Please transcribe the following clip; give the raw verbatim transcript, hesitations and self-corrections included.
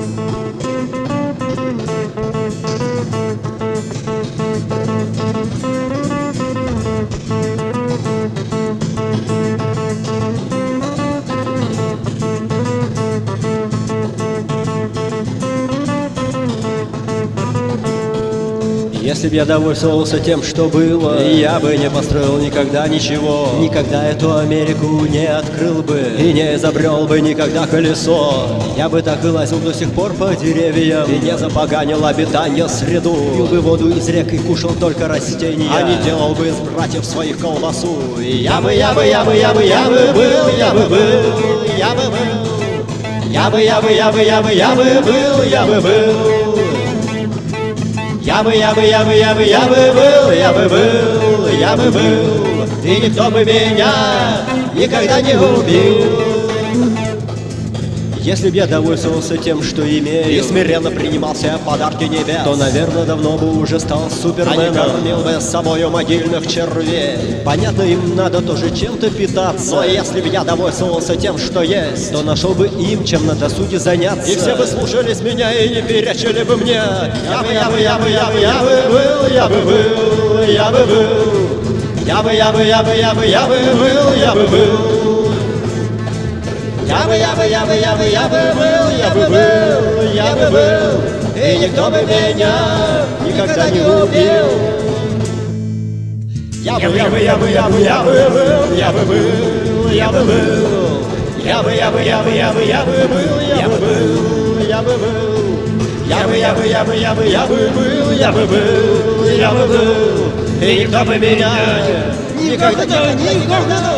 Если б я довольствовался тем, что было, я бы не построил никогда ничего, никогда эту Америку не открыл бы и не изобрел бы никогда колесо. Я бы так и лазил до сих пор по деревьям и не запоганил обитание среду. Пил бы воду из рек и кушал только растения, а не делал бы из братьев своих колбасу. И я бы, я бы, я бы, я бы, я бы был, я бы был, я бы был, я бы, я бы, я бы, я бы, я бы был, я бы был. Я бы, я бы, я бы, я бы, я бы был, я бы был, я бы был, и никто бы меня никогда не убил. Если б я довольствовался тем, что имею, и смиренно принимался подарки небес, то, наверное, давно бы уже стал суперменом, а не кормил бы с собою могильных червей. Понятно, им надо тоже чем-то питаться, но если бы я довольствовался тем, что есть, то нашел бы им, чем на досуге заняться. И все бы слушались меня и не перечили бы мне. Я бы, я бы, я бы, я бы, я бы был, я бы был, я бы был. Я бы, я бы, я бы, я бы, я бы был, я бы был. Я бы, я бы, я бы, я бы, я бы был, я бы был, я бы был, и никто бы меня никогда не убил. Я бы, я бы, я бы, я бы, я бы был, я бы был, я бы был. Я бы, я бы, я бы, я бы, я бы был, я бы был, я бы был. Я бы, я бы, я бы, я бы, я бы был, я бы был, я бы был, и никто бы меня никогда, никогда